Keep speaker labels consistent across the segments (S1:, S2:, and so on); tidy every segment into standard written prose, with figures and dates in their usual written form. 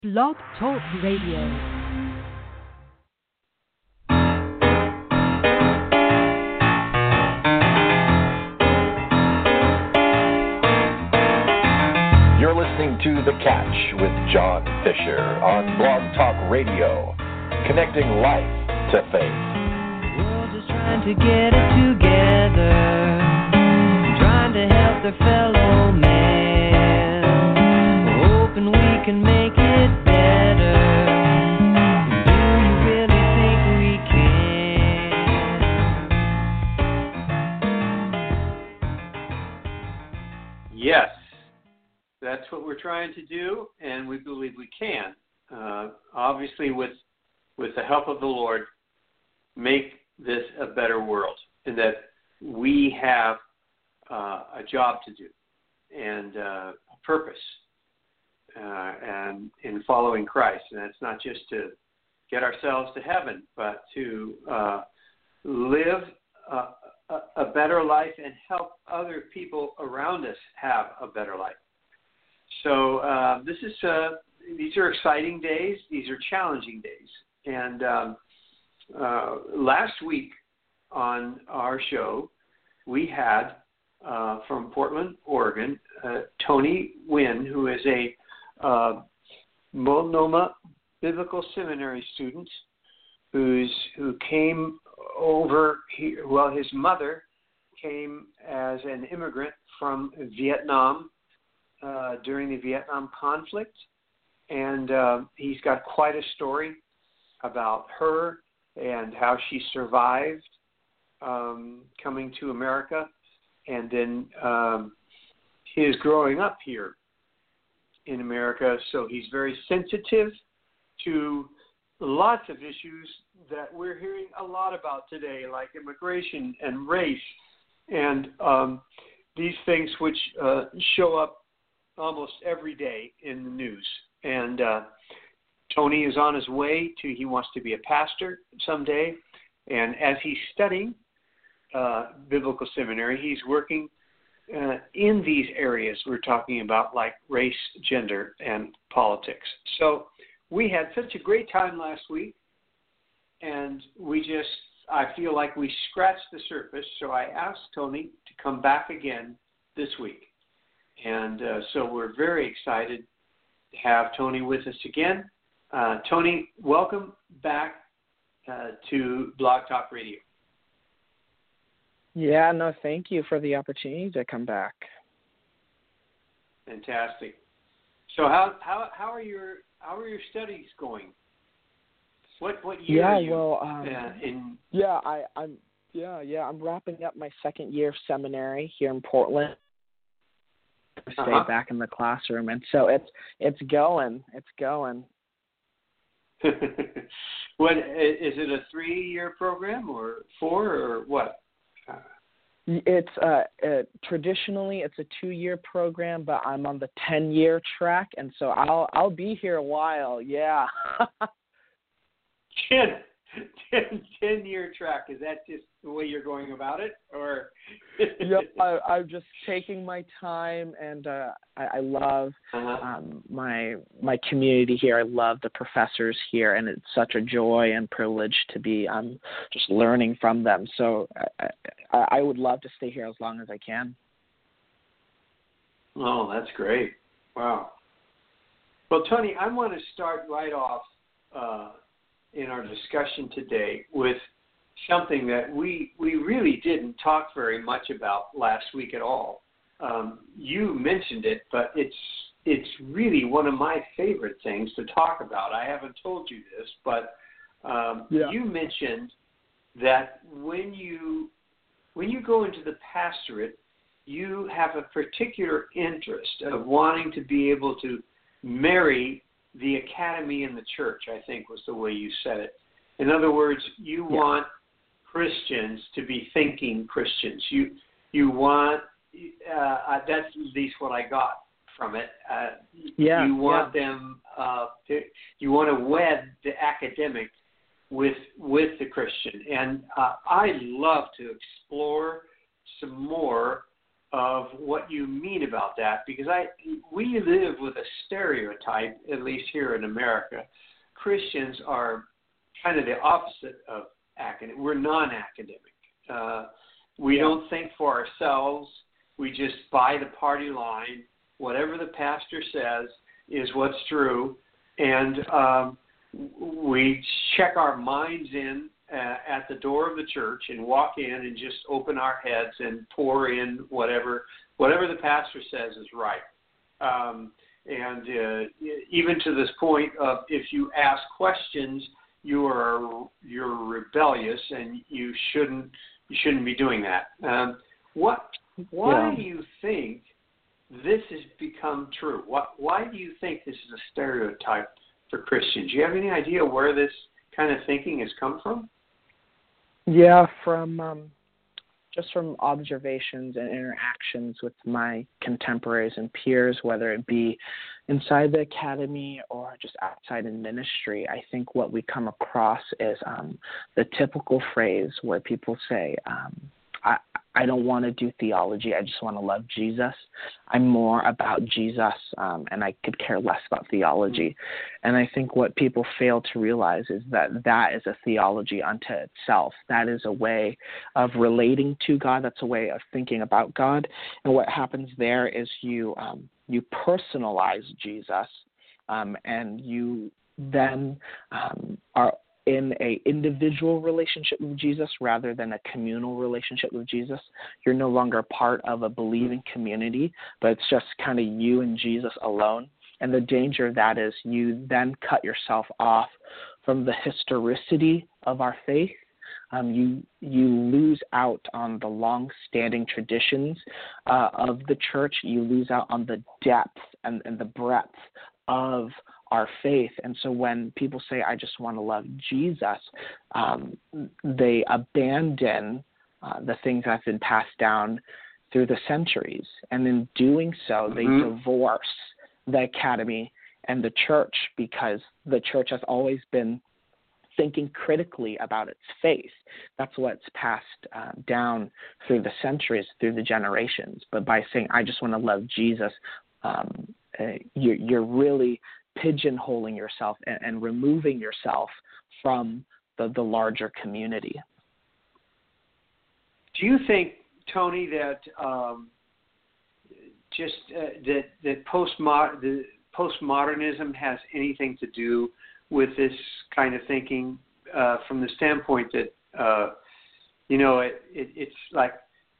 S1: Blog Talk Radio.
S2: You're listening to The Catch with John Fisher on Blog Talk Radio, connecting life to faith.
S3: The world is trying to get it together, trying to help their fellow man, hoping we can make it better. Do you really think we can?
S4: Yes, that's what we're trying to do, and we believe we can. Obviously, with the help of the Lord, make this a better world, and that we have a job to do and a purpose and in following Christ. And it's not just to get ourselves to heaven, but to live a better life and help other people around us have a better life. So these are exciting days. These are challenging days. And last week on our show, we had from Portland, Oregon, Tony Wynn, who is a Multnomah Biblical Seminary student who came over here. Well, his mother came as an immigrant from Vietnam during the Vietnam conflict, and he's got quite a story about her and how she survived coming to America, and then his growing up here in America. So he's very sensitive to lots of issues that we're hearing a lot about today, like immigration and race, and these things which show up almost every day in the news. And Tony is on his way he wants to be a pastor someday. And as he's studying biblical seminary, he's working in these areas we're talking about, like race, gender, and politics. So we had such a great time last week, and I feel like we scratched the surface. So I asked Tony to come back again this week. And so we're very excited to have Tony with us again. Tony, welcome back to Blog Talk Radio.
S5: Yeah, no, thank you for the opportunity to come back.
S4: Fantastic. So how are your studies going? What year are you in?
S5: I'm wrapping up my second year of seminary here in Portland. Stay back in the classroom, and so it's going.
S4: What is it, a 3-year program or 4 or what?
S5: It's traditionally it's a 2-year program, but I'm on the 10-year track, and so I'll be here a while. Yeah.
S4: 10-year track. Is that just the way you're going about it, or?
S5: Yep, I'm just taking my time, and I love my community here. I love the professors here, and it's such a joy and privilege to be just learning from them. So I would love to stay here as long as I can.
S4: Oh, that's great. Wow. Well, Tony, I want to start right off in our discussion today with something that we really didn't talk very much about last week at all. You mentioned it, but it's really one of my favorite things to talk about. I haven't told you this, but you mentioned that when you go into the pastorate, you have a particular interest of wanting to be able to marry the academy in the church, I think was the way you said it. In other words, you want Christians to be thinking Christians. You want, that's at least what I got from it. You want them, you want to wed the academic with the Christian. And I love to explore some more of what you mean about that, because we live with a stereotype, at least here in America. Christians are kind of the opposite of academic. We're non-academic. We don't think for ourselves. We just buy the party line. Whatever the pastor says is what's true. And we check our minds in at the door of the church and walk in and just open our heads and pour in whatever the pastor says is right. And even to this point of, if you ask questions, you're rebellious and you shouldn't be doing that. Why do you think this has become true? Why do you think this is a stereotype for Christians? Do you have any idea where this kind of thinking has come from?
S5: Yeah, from observations and interactions with my contemporaries and peers, whether it be inside the academy or just outside in ministry. I think what we come across is the typical phrase where people say, I don't want to do theology. I just want to love Jesus. I'm more about Jesus, and I could care less about theology. And I think what people fail to realize is that is a theology unto itself. That is a way of relating to God. That's a way of thinking about God. And what happens there is you personalize Jesus, and you then are in a individual relationship with Jesus rather than a communal relationship with Jesus. You're no longer part of a believing community, but it's just kind of you and Jesus alone. And the danger of that is you then cut yourself off from the historicity of our faith. You lose out on the long-standing traditions of the church. You lose out on the depth and the breadth of our faith. And so when people say, I just want to love Jesus, they abandon the things that have been passed down through the centuries. And in doing so, they divorce the academy and the church, because the church has always been thinking critically about its faith. That's what's passed down through the centuries, through the generations. But by saying, I just want to love Jesus, you're really pigeonholing yourself and removing yourself from the larger community.
S4: Do you think, Tony, that that postmodernism has anything to do with this kind of thinking, from the standpoint that it's like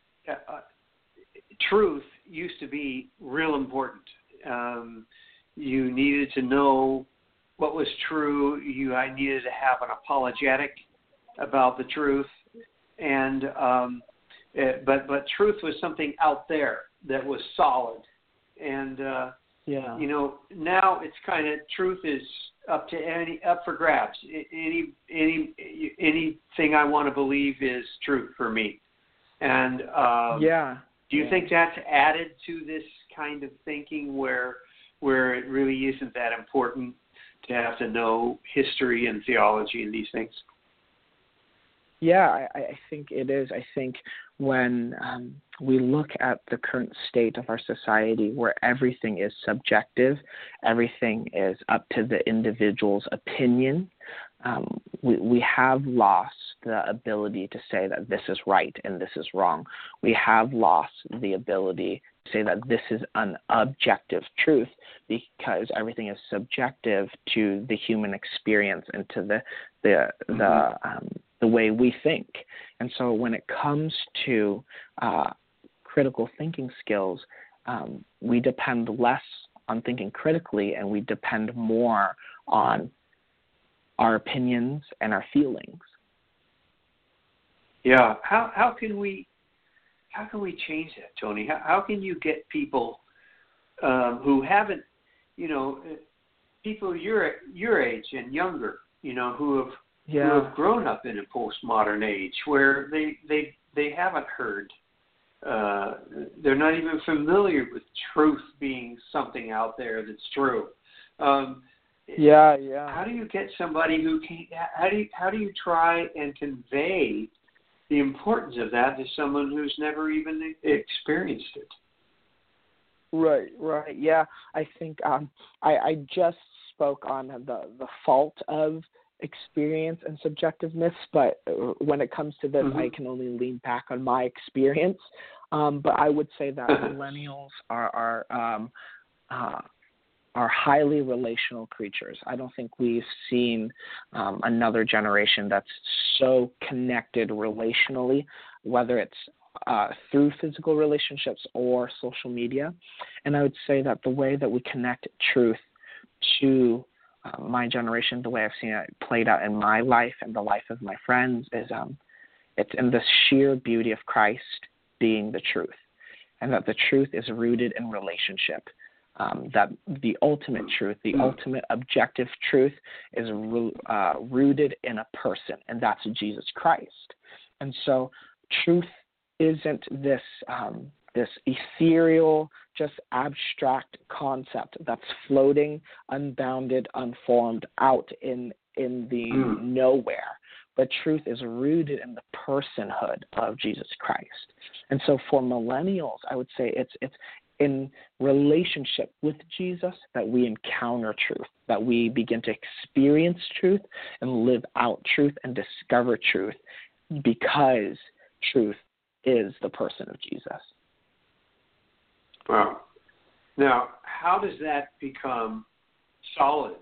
S4: truth used to be real important. You needed to know what was true. I needed to have an apologetic about the truth, and but truth was something out there that was solid. And now it's kind of, truth is up for grabs. Anything I want to believe is truth for me. And do you think that's added to this kind of thinking where it really isn't that important to have to know history and theology and these things?
S5: Yeah, I think it is. I think when we look at the current state of our society, where everything is subjective, everything is up to the individual's opinion, we have lost the ability to say that this is right and this is wrong. We have lost the ability to say that this is an objective truth, because everything is subjective to the human experience and to the way we think. And so when it comes to critical thinking skills, we depend less on thinking critically, and we depend more on our opinions and our feelings. Yeah.
S4: How can we change that, Tony? How can you get people who haven't, people your age and younger, who have grown up in a postmodern age where they haven't heard, they're not even familiar with truth being something out there that's true. How do you get somebody who can? How do you try and convey the importance of that to someone who's never even experienced it?
S5: Right. Yeah, I think I just spoke on the fault of experience and subjectiveness, but when it comes to this, I can only lean back on my experience. But I would say that millennials are highly relational creatures. I don't think we've seen another generation that's so connected relationally, whether it's through physical relationships or social media. And I would say that the way that we connect truth to my generation, the way I've seen it played out in my life and the life of my friends, is it's in the sheer beauty of Christ being the truth, and that the truth is rooted in relationship. That the ultimate truth, the ultimate objective truth, is rooted in a person, and that's Jesus Christ. And so truth isn't this ethereal, just abstract concept that's floating, unbounded, unformed out in the nowhere. But truth is rooted in the personhood of Jesus Christ. And so for millennials, I would say it's in relationship with Jesus that we encounter truth, that we begin to experience truth and live out truth and discover truth, because truth is the person of Jesus.
S4: Wow. Now, how does that become solid?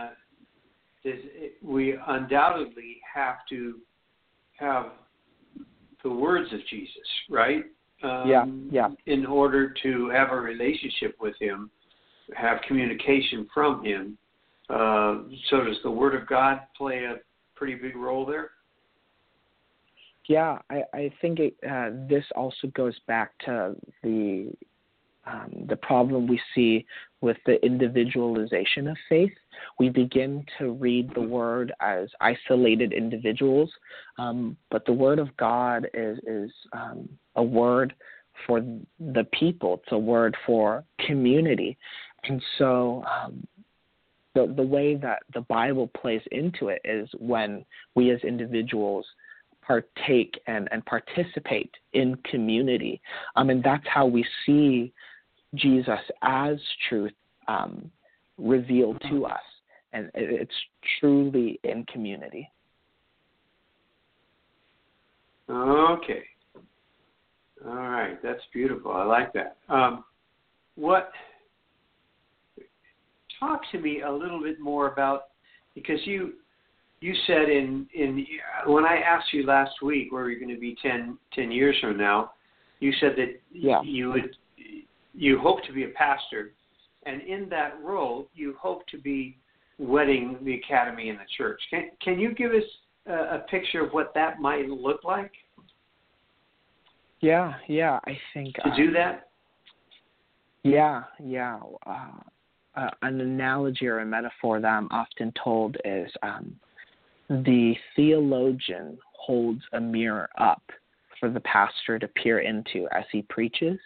S4: We undoubtedly have to have the words of Jesus, right? In order to have a relationship with him, have communication from him. So does the Word of God play a pretty big role there?
S5: Yeah, I think this also goes back to the problem we see with the individualization of faith. We begin to read the Word as isolated individuals, but the Word of God is a word for the people. It's a word for community. And so the way that the Bible plays into it is when we as individuals partake and participate in community. And that's how we see Jesus as truth revealed to us. And it's truly in community.
S4: Okay. All right. That's beautiful. I like that. Talk to me a little bit more about, because you said in when I asked you last week where you're going to be 10 years from now, you said that you hope to be a pastor, and in that role you hope to be wedding the academy and the church. Can you give us a picture of what that might look like?
S5: Yeah, I think
S4: to do that.
S5: An analogy or a metaphor that I'm often told is the theologian holds a mirror up for the pastor to peer into as he preaches,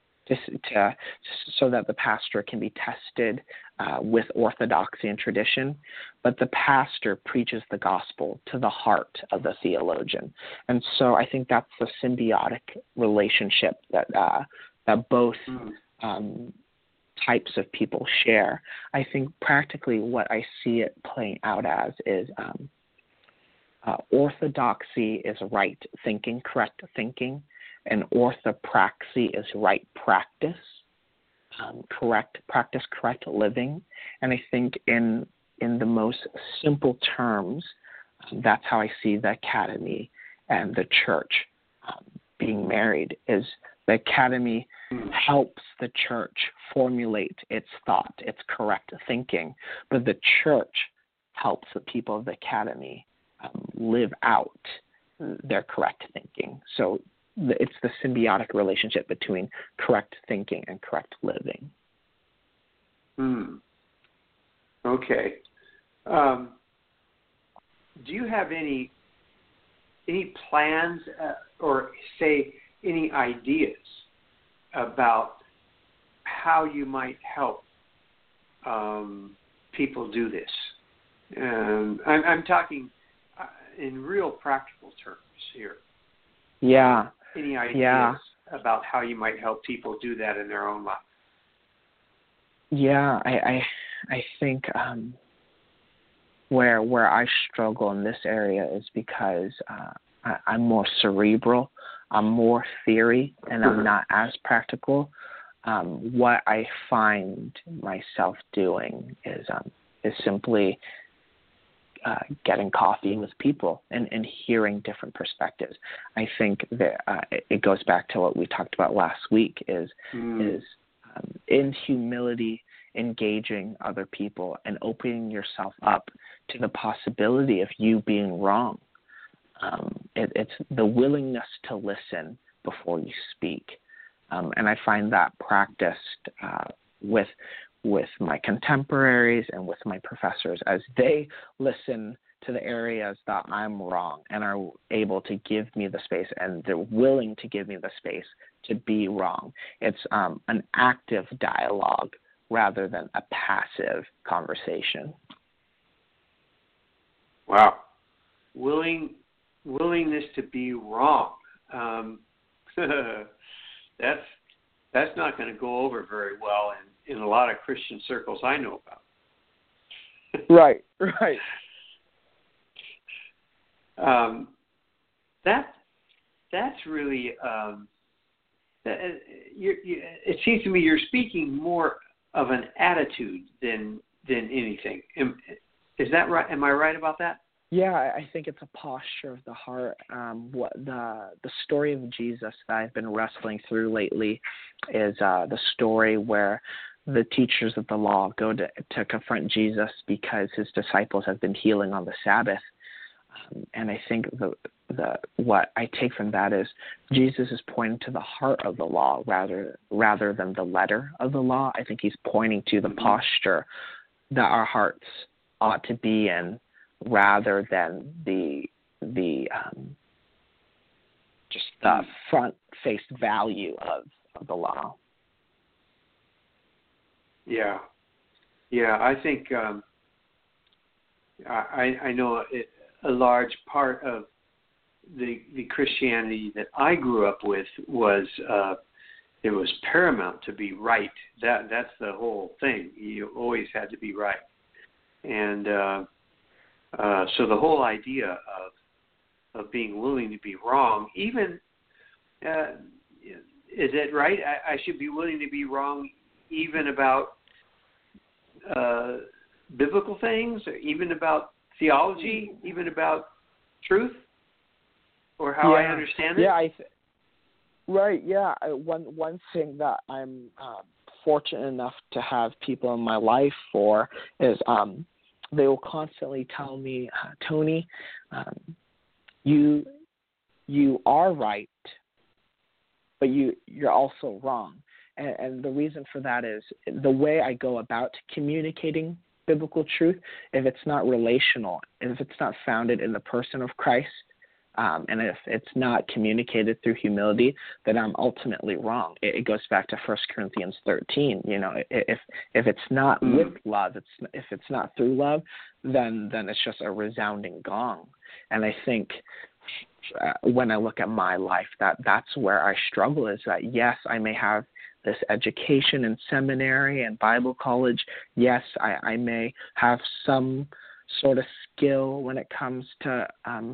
S5: so that the pastor can be tested with orthodoxy and tradition. But the pastor preaches the gospel to the heart of the theologian. And so I think that's the symbiotic relationship that both types of people share. I think practically what I see it playing out as is orthodoxy is right thinking, correct thinking, and orthopraxy is right practice, correct practice, correct living. And I think in the most simple terms, that's how I see the academy and the church being married. Is the academy helps the church formulate its thought, its correct thinking, but the church helps the people of the academy live out their correct thinking. So it's the symbiotic relationship between correct thinking and correct living.
S4: Okay. Do you have any plans or say any ideas about how you might help people do this? I'm talking in real practical terms here.
S5: Yeah.
S4: Any ideas about how you might help people do that in their own life?
S5: Yeah, I think where I struggle in this area is because I'm more cerebral, I'm more theory, and I'm not as practical. What I find myself doing is simply getting coffee with people and hearing different perspectives. I think that it goes back to what we talked about last week is in humility, engaging other people and opening yourself up to the possibility of you being wrong. It's the willingness to listen before you speak. And I find that practiced with my contemporaries and with my professors as they listen to the areas that I'm wrong and are able to give me the space, and they're willing to give me the space to be wrong. It's an active dialogue rather than a passive conversation.
S4: Wow. Willingness to be wrong. That's not going to go over very well in a lot of Christian circles I know about.
S5: Right.
S4: That's really it seems to me you're speaking more of an attitude than anything. Is that right? Am I right about that?
S5: Yeah, I think it's a posture of the heart. What the story of Jesus that I've been wrestling through lately is the story where the teachers of the law go to confront Jesus because his disciples have been healing on the Sabbath. And I think the what I take from that is Jesus is pointing to the heart of the law rather than the letter of the law. I think he's pointing to the posture that our hearts ought to be in, rather than the just the front-faced value of the law.
S4: Yeah. I think I know a large part of the Christianity that I grew up with was it was paramount to be right. That's the whole thing. You always had to be right, and so the whole idea of being willing to be wrong, even is it right? I should be willing to be wrong even about biblical things, or even about theology, even about truth, or how I understand it.
S5: Yeah, right. Yeah, one thing that I'm fortunate enough to have people in my life for is they will constantly tell me, Tony, you are right, but you're also wrong. And the reason for that is the way I go about communicating biblical truth, if it's not relational, if it's not founded in the person of Christ, and if it's not communicated through humility, then I'm ultimately wrong. It goes back to 1 Corinthians 13. You know, if it's not with love, if it's not through love, then it's just a resounding gong. And I think when I look at my life, that's where I struggle, is that, yes, I may have this education in seminary and Bible college. Yes, I may have some sort of skill when it comes to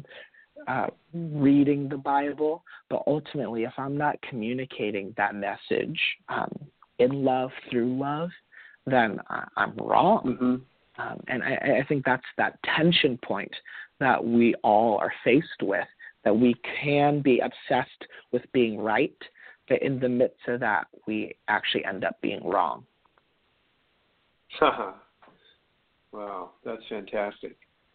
S5: reading the Bible, but ultimately, if I'm not communicating that message in love, through love, then I'm wrong. And I think that's that tension point that we all are faced with, that we can be obsessed with being right, but in the midst of that, we actually end up being wrong.
S4: Wow, that's fantastic.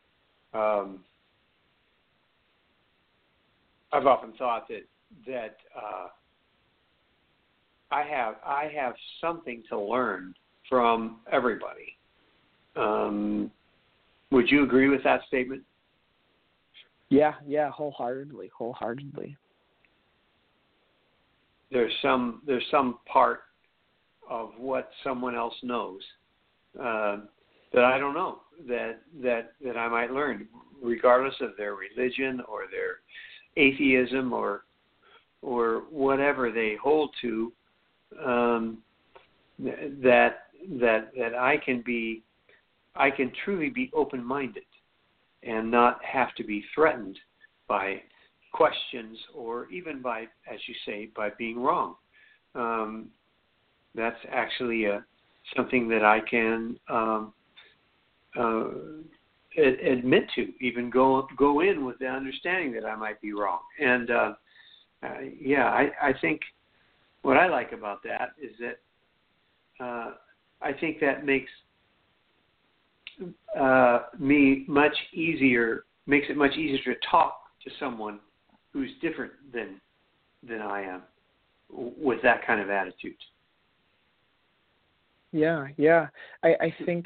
S4: I've often thought that I have something to learn from everybody. Would you agree with that statement?
S5: Yeah, wholeheartedly.
S4: There's some part of what someone else knows that I don't know, that I might learn, regardless of their religion or their atheism or whatever they hold to. That that I can truly be open-minded and not have to be threatened by questions or even by, as you say, by being wrong. That's actually something that I can admit to, even go in with the understanding that I might be wrong. And I think what I like about that is that I think that makes makes it much easier to talk to someone who's different than I am with that kind of attitude.
S5: Yeah. I think,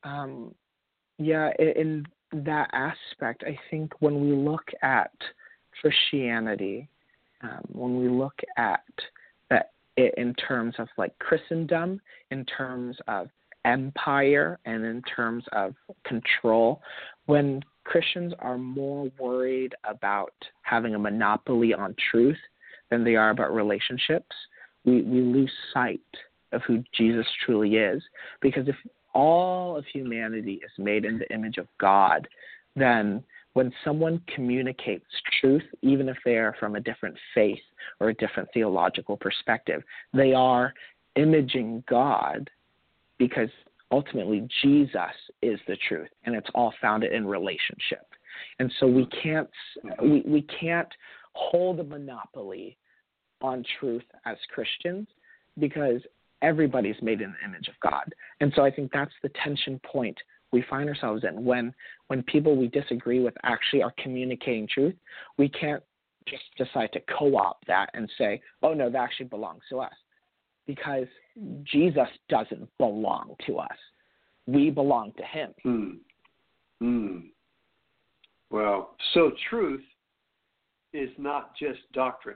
S5: in that aspect, I think when we look at Christianity, when we look at that in terms of like Christendom, in terms of empire, and in terms of control, when Christians are more worried about having a monopoly on truth than they are about relationships, we lose sight of who Jesus truly is. Because if all of humanity is made in the image of God, then when someone communicates truth, even if they are from a different faith or a different theological perspective, they are imaging God, because ultimately Jesus is the truth, and it's all founded in relationship. And so we can't hold a monopoly on truth as Christians, because everybody's made in the image of God. And so I think that's the tension point we find ourselves in. When people we disagree with actually are communicating truth, we can't just decide to co-opt that and say, oh, no, that actually belongs to us. Because Jesus doesn't belong to us. We belong to him.
S4: Well, so truth is not just doctrine.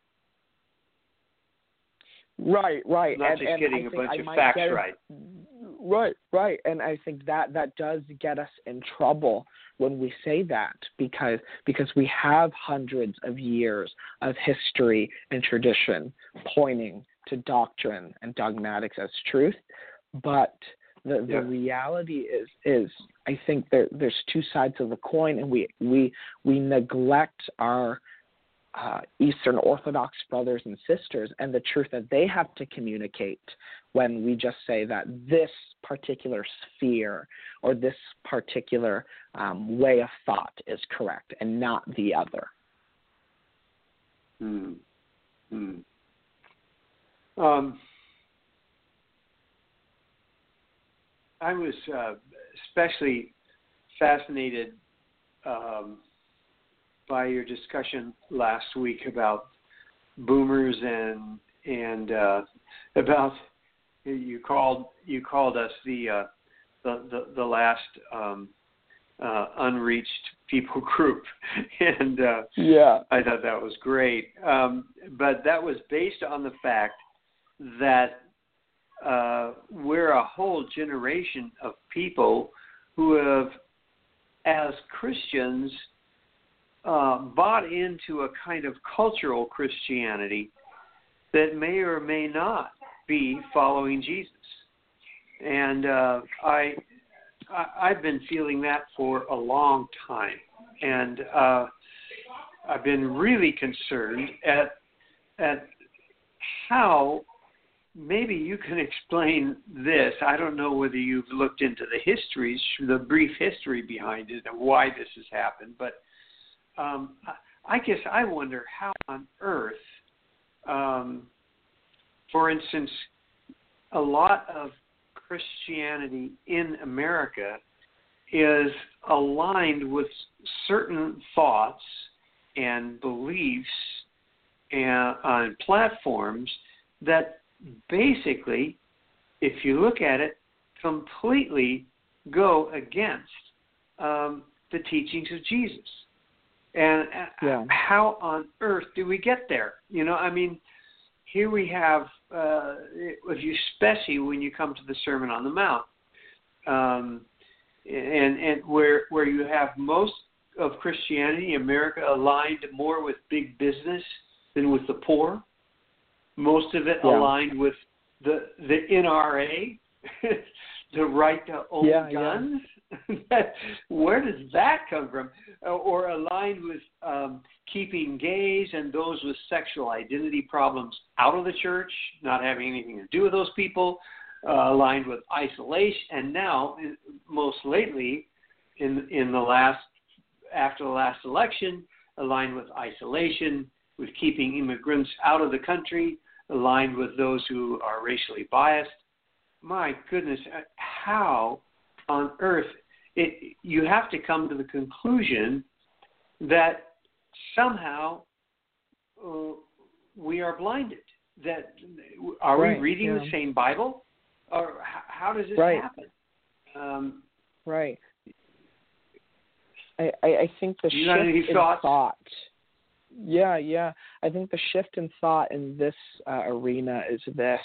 S5: Right.
S4: Not just getting a bunch of facts right.
S5: Right. And I think that does get us in trouble when we say that, because we have hundreds of years of history and tradition pointing to doctrine and dogmatics as truth. But the reality is I think there's two sides of the coin, and we neglect our Eastern Orthodox brothers and sisters and the truth that they have to communicate when we just say that this particular sphere or this particular way of thought is correct and not the other.
S4: I was especially fascinated by your discussion last week about boomers and about you called us the last unreached people group, and I thought that was great. But that was based on the fact that we're a whole generation of people who have, as Christians, bought into a kind of cultural Christianity that may or may not be following Jesus. And I've been feeling that for a long time. And I've been really concerned at how, maybe you can explain this. I don't know whether you've looked into the brief history behind it and why this has happened, but I guess I wonder how on earth, for instance, a lot of Christianity in America is aligned with certain thoughts and beliefs and on platforms that basically, if you look at it, completely go against the teachings of Jesus. And how on earth do we get there? Here we have, especially when you come to the Sermon on the Mount, and where you have most of Christianity in America aligned more with big business than with the poor. Most of it aligned with the NRA the right to own guns? Where does that come from? Or aligned with keeping gays and those with sexual identity problems out of the church, not having anything to do with those people, aligned with isolation, and now, most lately, after the last election, aligned with isolation, with keeping immigrants out of the country, aligned with those who are racially biased. My goodness, how on earth? You have to come to the conclusion that somehow we are blinded. That are we reading the same Bible, or how does this happen?
S5: Right. I think the shift in thought. Yeah. I think the shift in thought in this arena is this: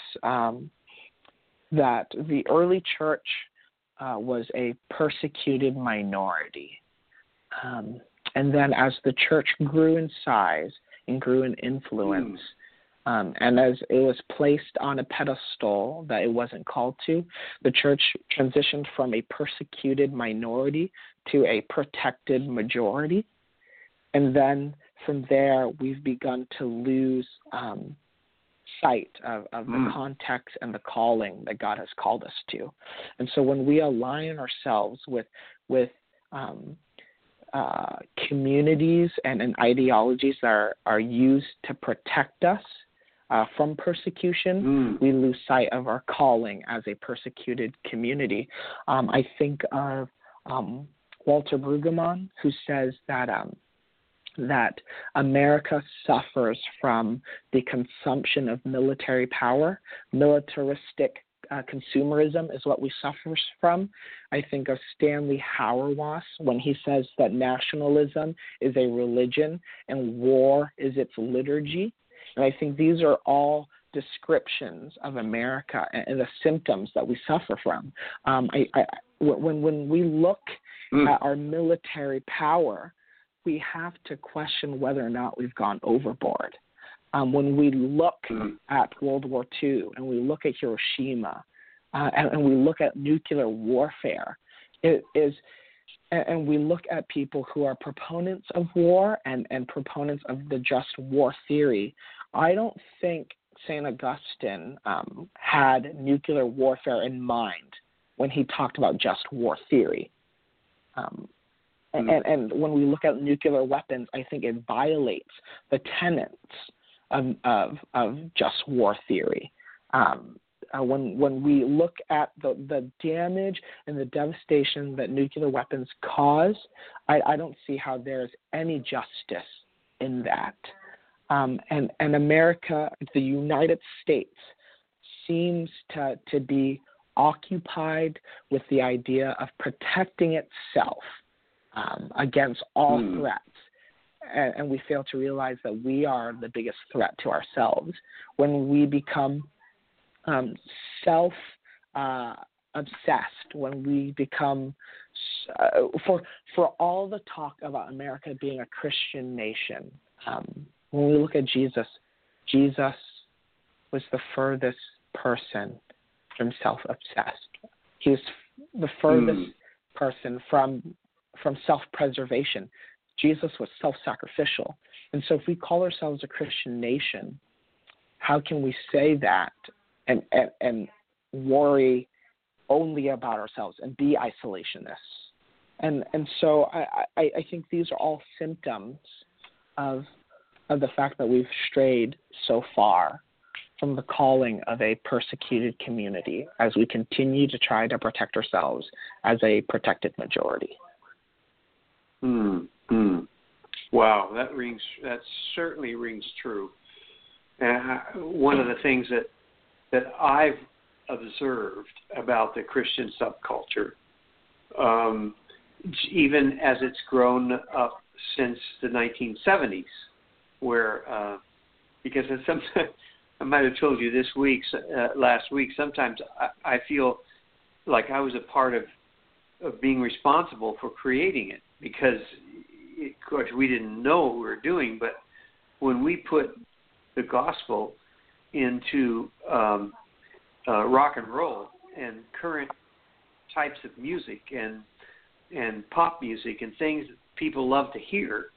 S5: that the early church was a persecuted minority. And then as the church grew in size and grew in influence, and as it was placed on a pedestal that it wasn't called to, the church transitioned from a persecuted minority to a protected majority. And then from there, we've begun to lose sight of the context and the calling that God has called us to. And so when we align ourselves with communities and ideologies that are used to protect us from persecution, we lose sight of our calling as a persecuted community. I think of Walter Brueggemann, who says that America suffers from the consumption of military power. Militaristic consumerism is what we suffer from. I think of Stanley Hauerwas when he says that nationalism is a religion and war is its liturgy. And I think these are all descriptions of America and the symptoms that we suffer from. When we look at our military power, we have to question whether or not we've gone overboard. When we look at World War II and we look at Hiroshima and we look at nuclear warfare, and we look at people who are proponents of war and proponents of the just war theory, I don't think St. Augustine had nuclear warfare in mind when he talked about just war theory. And when we look at nuclear weapons, I think it violates the tenets of just war theory. When we look at the damage and the devastation that nuclear weapons cause, I don't see how there's any justice in that. And America, the United States, seems to be occupied with the idea of protecting itself against all threats. And we fail to realize that we are the biggest threat to ourselves. When we become self-obsessed, when we become, for all the talk about America being a Christian nation, when we look at Jesus was the furthest person from self-obsessed. He was the furthest person from self-preservation. Jesus was self-sacrificial. And so if we call ourselves a Christian nation, how can we say that and worry only about ourselves and be isolationists? And so I think these are all symptoms of the fact that we've strayed so far from the calling of a persecuted community as we continue to try to protect ourselves as a protected majority.
S4: Wow, that certainly rings true. And one of the things that I've observed about the Christian subculture, even as it's grown up since the 1970s, where because I might have told you last week, sometimes I feel like I was a part of being responsible for creating it, because of course we didn't know what we were doing, but when we put the gospel into rock and roll and current types of music and pop music and things that people love to hear,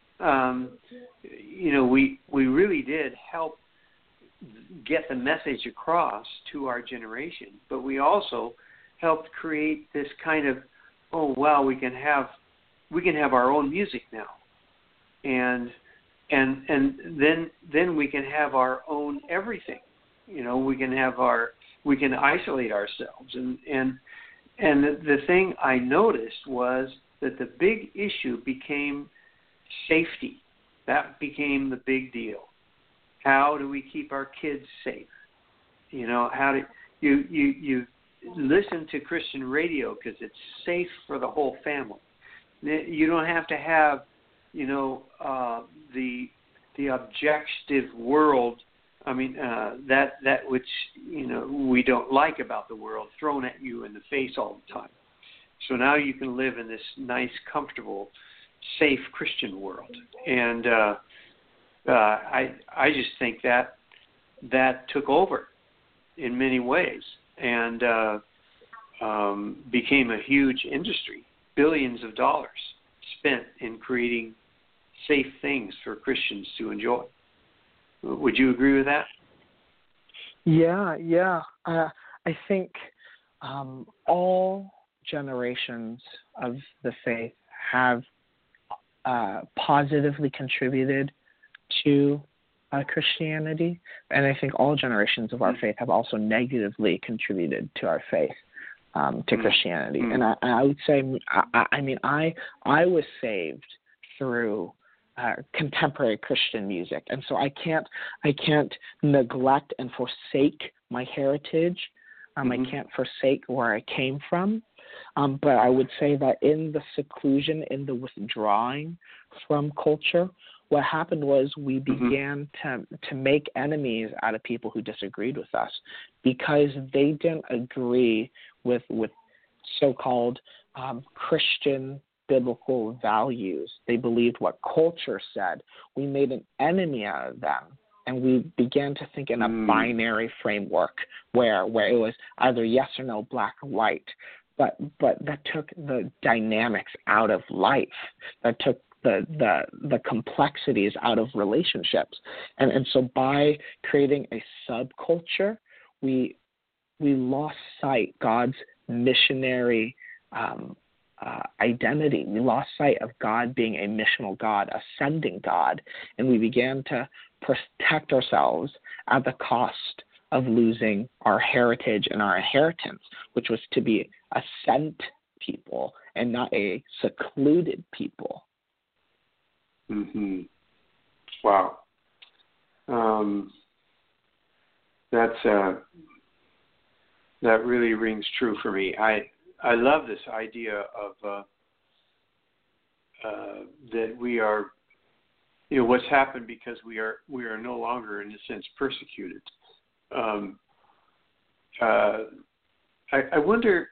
S4: we really did help get the message across to our generation. But we also helped create this kind of, oh wow, we can have our own music now, and then we can have our own everything. We can isolate ourselves, and the thing I noticed was that the big issue became safety. That became the big deal. How do we keep our kids safe? How do you listen to Christian radio because it's safe for the whole family. You don't have to have, the objective world. I mean, that which we don't like about the world thrown at you in the face all the time. So now you can live in this nice, comfortable, safe Christian world, and I just think that took over in many ways and became a huge industry. Billions of dollars spent in creating safe things for Christians to enjoy. Would you agree with that?
S5: Yeah. I think all generations of the faith have positively contributed to Christianity, and I think all generations of our faith have also negatively contributed to our faith, to Christianity. And I would say, I was saved through contemporary Christian music, and so I can't neglect and forsake my heritage. I can't forsake where I came from. But I would say that in the seclusion, in the withdrawing from culture, what happened was we began to make enemies out of people who disagreed with us because they didn't agree with so-called Christian biblical values. They believed what culture said. We made an enemy out of them. And we began to think in a binary framework where it was either yes or no, black or white. But that took the dynamics out of life. That took the complexities out of relationships. And so by creating a subculture, we lost sight God's missionary identity. We lost sight of God being a missional God, a sending God, and we began to protect ourselves at the cost of losing our heritage and our inheritance, which was to be a sent people and not a secluded people.
S4: Wow. That really rings true for me. I love this idea of that we are, what's happened because we are no longer, in a sense, persecuted. I wonder,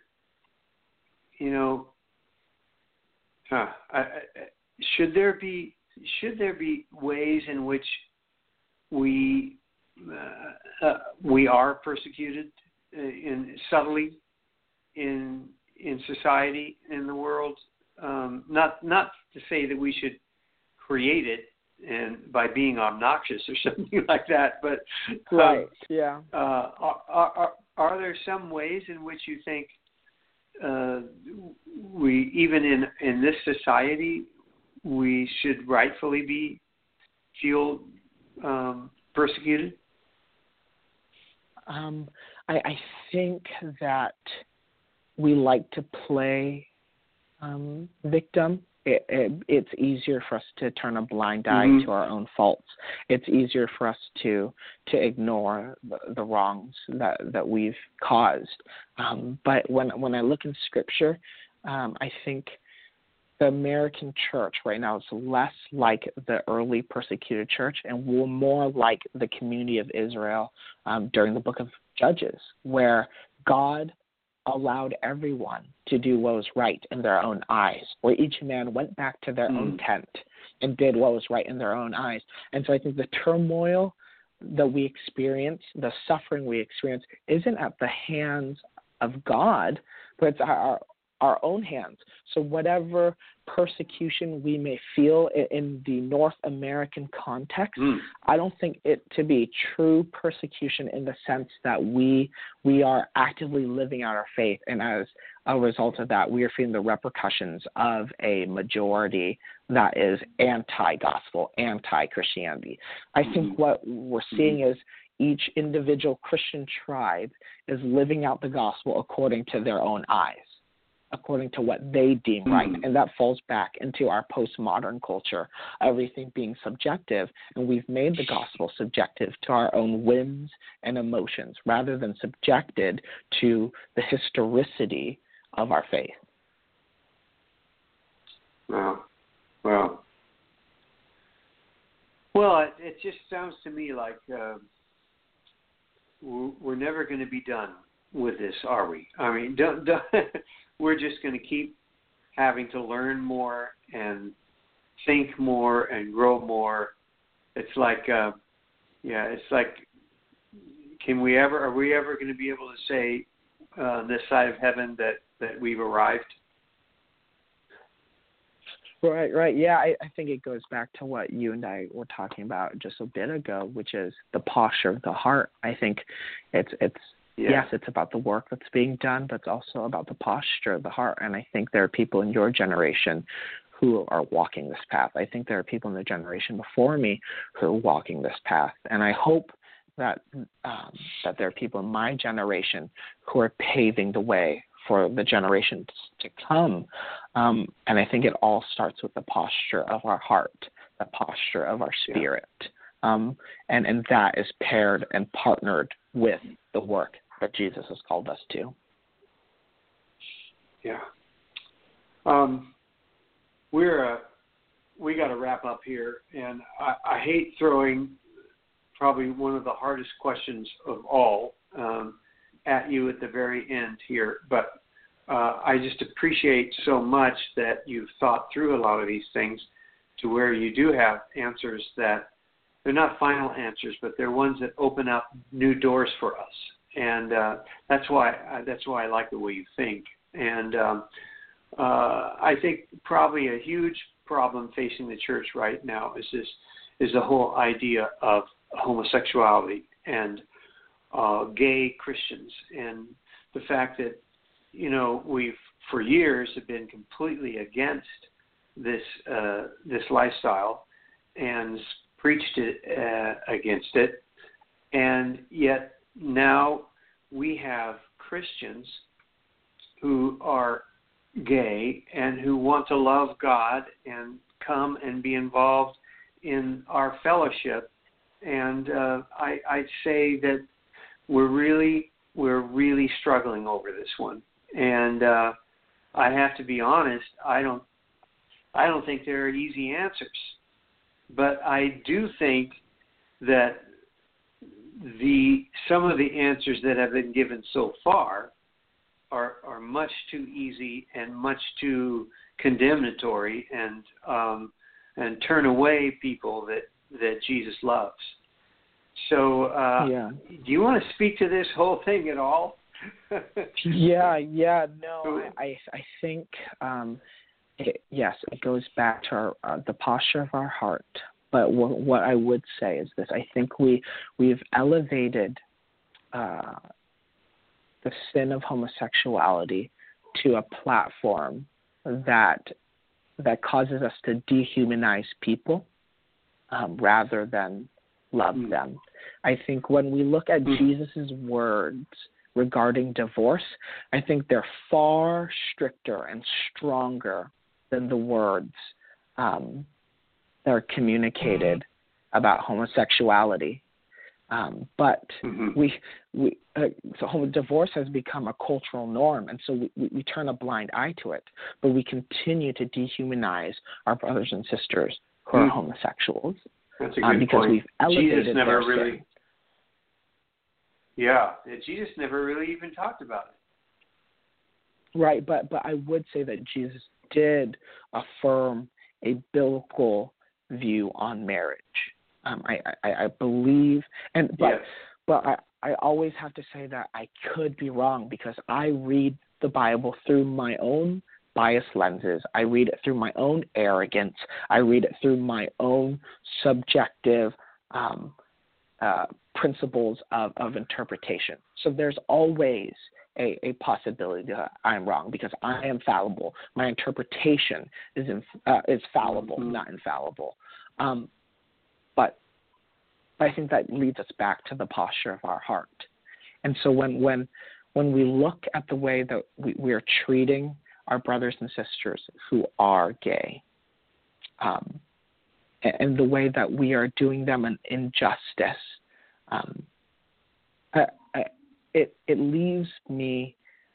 S4: should there be ways in which we are persecuted subtly in society, in the world? Not to say that we should create it and by being obnoxious or something like that, but
S5: right, yeah.
S4: Are there some ways in which you think we, even in this society, we should rightfully feel persecuted?
S5: I think that we like to play victim. It's easier for us to turn a blind eye to our own faults. It's easier for us to ignore the wrongs that we've caused. But when I look in Scripture, I think the American church right now is less like the early persecuted church and more like the community of Israel during the book of Judges, where God allowed everyone to do what was right in their own eyes, where each man went back to their own tent and did what was right in their own eyes. And so I think the turmoil that we experience, the suffering we experience, isn't at the hands of God, but it's our own hands. So whatever persecution we may feel in the North American context, I don't think it to be true persecution in the sense that we are actively living out our faith, and as a result of that, we are feeling the repercussions of a majority that is anti-gospel, anti-Christianity. I think what we're seeing is each individual Christian tribe is living out the gospel according to their own eyes, according to what they deem right. And that falls back into our postmodern culture, everything being subjective, and we've made the gospel subjective to our own whims and emotions rather than subjected to the historicity of our faith.
S4: Wow. Well, it just sounds to me like we're never going to be done with this, are we? I mean, don't we're just going to keep having to learn more and think more and grow more. It's like, it's like, are we ever going to be able to say on this side of heaven that we've arrived?
S5: Right. Yeah, I think it goes back to what you and I were talking about just a bit ago, which is the posture of the heart. I think yes, it's about the work that's being done, but it's also about the posture of the heart. And I think there are people in your generation who are walking this path. I think there are people in the generation before me who are walking this path. And I hope that there are people in my generation who are paving the way for the generations to come. And I think it all starts with the posture of our heart, the posture of our spirit. And that is paired and partnered with the work that Jesus has called us to.
S4: Yeah. We got to wrap up here, and I hate throwing probably one of the hardest questions of all at you at the very end here, but I just appreciate so much that you've thought through a lot of these things to where you do have answers that they're not final answers, but they're ones that open up new doors for us. And that's why I like the way you think. And I think probably a huge problem facing the church right now is the whole idea of homosexuality and gay Christians, and the fact that we've for years have been completely against this lifestyle and preached it against it, and yet now we have Christians who are gay and who want to love God and come and be involved in our fellowship. And I'd say that we're really struggling over this one. And I have to be honest, I don't think there are easy answers. But I do think that some of the answers that have been given so far are much too easy and much too condemnatory and turn away people that Jesus loves. So do you want to speak to this whole thing at all?
S5: No, I think it goes back to the posture of our heart. But what I would say is this: I think we've elevated the sin of homosexuality to a platform that causes us to dehumanize people rather than love them. I think when we look at Jesus' words regarding divorce, I think they're far stricter and stronger than the words that are communicated about homosexuality. But divorce has become a cultural norm, and so we turn a blind eye to it. But we continue to dehumanize our brothers and sisters who are homosexuals.
S4: That's a good
S5: because
S4: point.
S5: we've elevated
S4: Jesus never
S5: their
S4: really.
S5: sin.
S4: Yeah, Jesus never really even talked about it.
S5: Right, but I would say that Jesus did affirm a biblical view on marriage. I believe, but I always have to say that I could be wrong because I read the Bible through my own biased lenses. I read it through my own arrogance. I read it through my own subjective principles of interpretation. So there's always a possibility that I'm wrong because I am fallible. My interpretation is fallible, not infallible. But I think that leads us back to the posture of our heart. And so when we look at the way that we are treating our brothers and sisters who are gay, and the way that we are doing them an injustice, it leaves me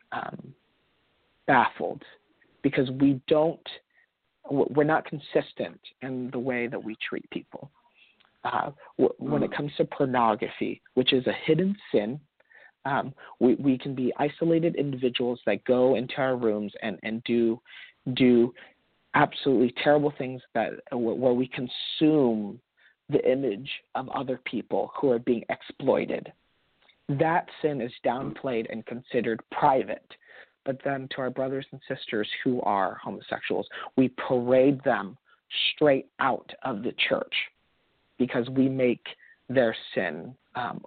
S5: baffled because we're not consistent in the way that we treat people. When it comes to pornography, which is a hidden sin, we can be isolated individuals that go into our rooms and do absolutely terrible things where we consume the image of other people who are being exploited. That sin is downplayed and considered private. But then to our brothers and sisters who are homosexuals, we parade them straight out of the church because we make their sin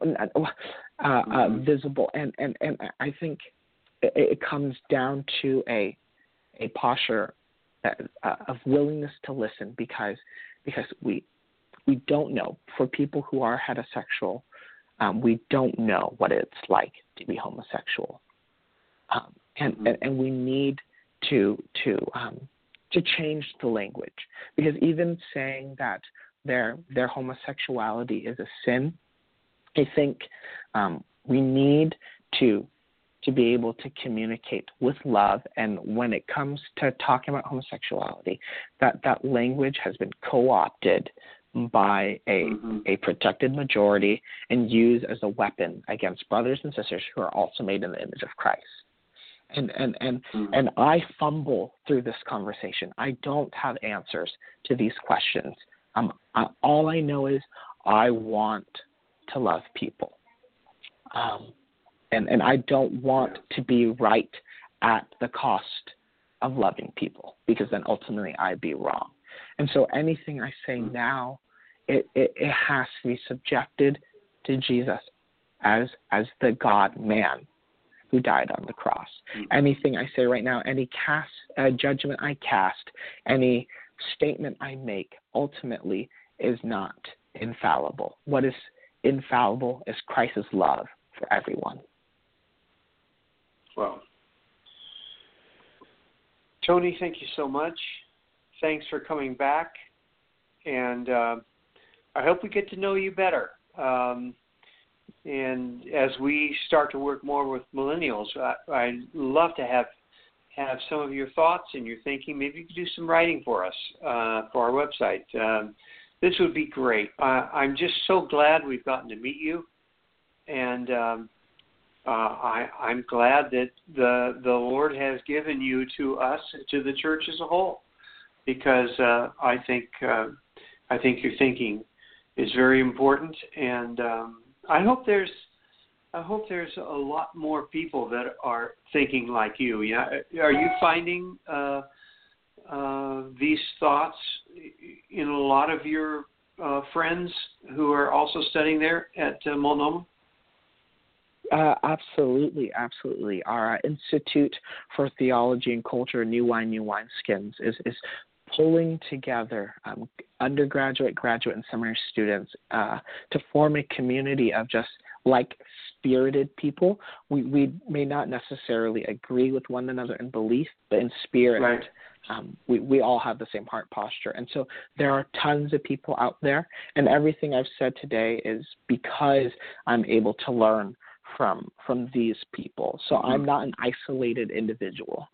S5: visible. And I think it comes down to a posture of willingness to listen because we don't know. For people who are heterosexual, we don't know what it's like to be homosexual, and we need to change the language because even saying that their homosexuality is a sin, I think we need to be able to communicate with love. And when it comes to talking about homosexuality, that language has been co-opted by a protected majority and used as a weapon against brothers and sisters who are also made in the image of Christ. And I fumble through this conversation. I don't have answers to these questions. All I know is I want to love people. And I don't want to be right at the cost of loving people because then ultimately I'd be wrong. And so anything I say now, it has to be subjected to Jesus as the God-man who died on the cross. Anything I say right now, any judgment I cast, any statement I make, ultimately is not infallible. What is infallible is Christ's love for everyone.
S4: Well, Tony, thank you so much. Thanks for coming back, and I hope we get to know you better. And as we start to work more with millennials, I'd love to have some of your thoughts and your thinking. Maybe you could do some writing for us for our website. This would be great. I'm just so glad we've gotten to meet you, and I'm glad that the Lord has given you to us, to the church as a whole, because I think your thinking is very important, and I hope there's a lot more people that are thinking like you. Yeah, are you finding these thoughts in a lot of your friends who are also studying there at Multnomah?
S5: Absolutely. Our Institute for Theology and Culture, New Wine Skins, is pulling together undergraduate, graduate, and seminary students to form a community of just like-spirited people. We may not necessarily agree with one another in belief, but in spirit,
S4: right.
S5: We all have the same heart posture. And so there are tons of people out there, and everything I've said today is because I'm able to learn from these people. So I'm not an isolated individual.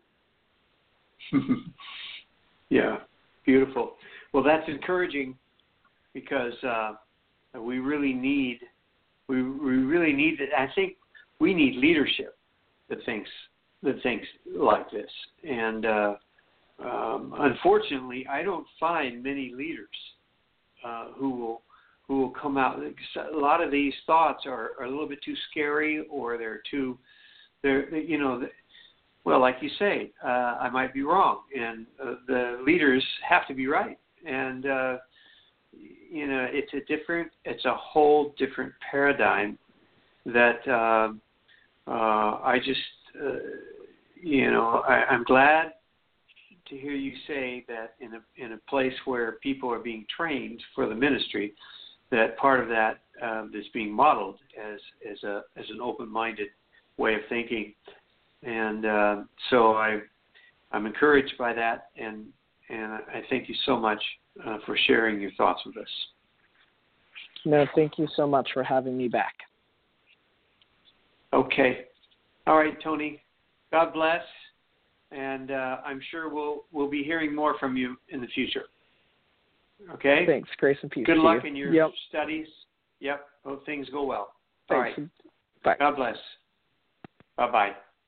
S4: Yeah, beautiful. Well, that's encouraging because we really need it. I think we need leadership that thinks like this. And unfortunately, I don't find many leaders who who will come out. A lot of these thoughts are a little bit too scary, or well, like you say, I might be wrong, and the leaders have to be right. And it's a whole different paradigm that I just, I'm glad to hear you say that in a place where people are being trained for the ministry, that part of that is being modeled as an open-minded way of thinking, and so I'm encouraged by that, and I thank you so much for sharing your thoughts with us.
S5: No, thank you so much for having me back.
S4: Okay, all right, Tony. God bless, and I'm sure we'll be hearing more from you in the future. Okay?
S5: Thanks. Grace and peace.
S4: Good
S5: to
S4: luck
S5: you.
S4: in your studies. Yep. Hope things go well.
S5: Thanks.
S4: All right.
S5: Bye.
S4: God bless. Bye-bye.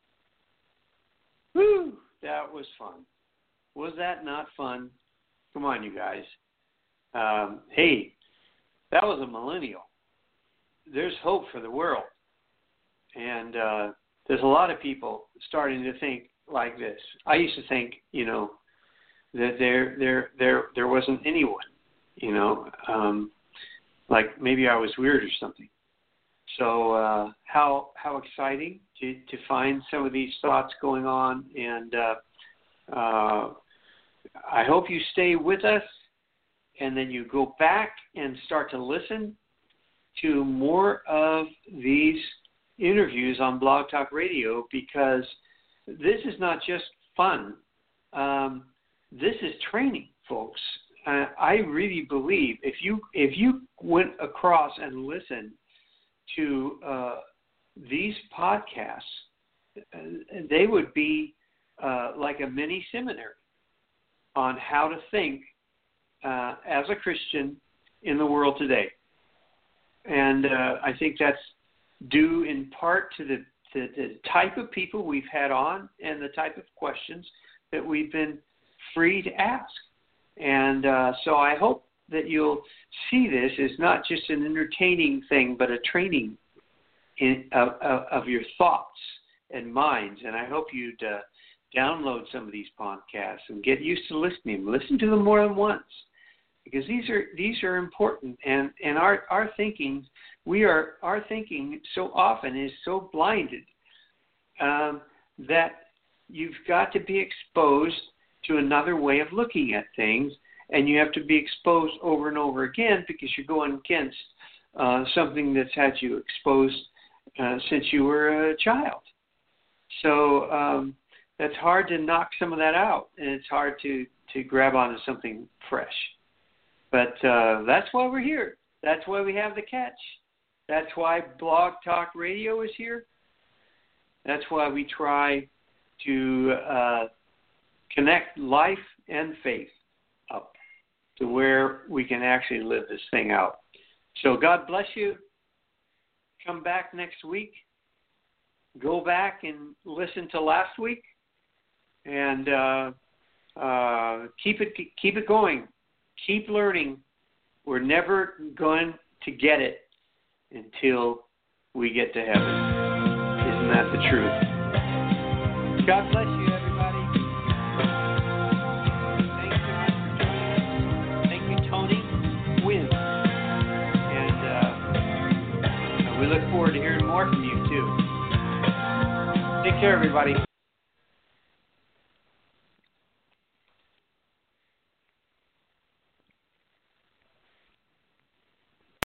S4: Woo! That was fun. Was that not fun? Come on, you guys. Hey, that was a millennial. There's hope for the world. And there's a lot of people starting to think like this. I used to think, that there wasn't anyone, like maybe I was weird or something. So how exciting to find some of these thoughts going on, and I hope you stay with us, and then you go back and start to listen to more of these interviews on Blog Talk Radio, because this is not just fun. This is training, folks. I really believe if you went across and listened to these podcasts, they would be like a mini seminary on how to think as a Christian in the world today. And I think that's due in part to the type of people we've had on and the type of questions that we've been free to ask. And so I hope that you'll see this as not just an entertaining thing, but a training of your thoughts and minds. And I hope you'd download some of these podcasts and get used to listening. Listen to them more than once, because these are important. And our thinking, our thinking so often is so blinded that you've got to be exposed to another way of looking at things, and you have to be exposed over and over again, because you're going against something that's had you exposed since you were a child. So that's hard to knock some of that out, and it's hard to grab onto something fresh. But that's why we're here. That's why we have the catch. That's why Blog Talk Radio is here. That's why we try to connect life and faith up to where we can actually live this thing out. So God bless you. Come back next week. Go back and listen to last week, and keep it going. Keep learning. We're never going to get it until we get to heaven. Isn't that the truth? God bless you, everybody. Thanks so much for joining us. Thank you, Tony Wynn. And we look forward to hearing more from you, too. Take care, everybody.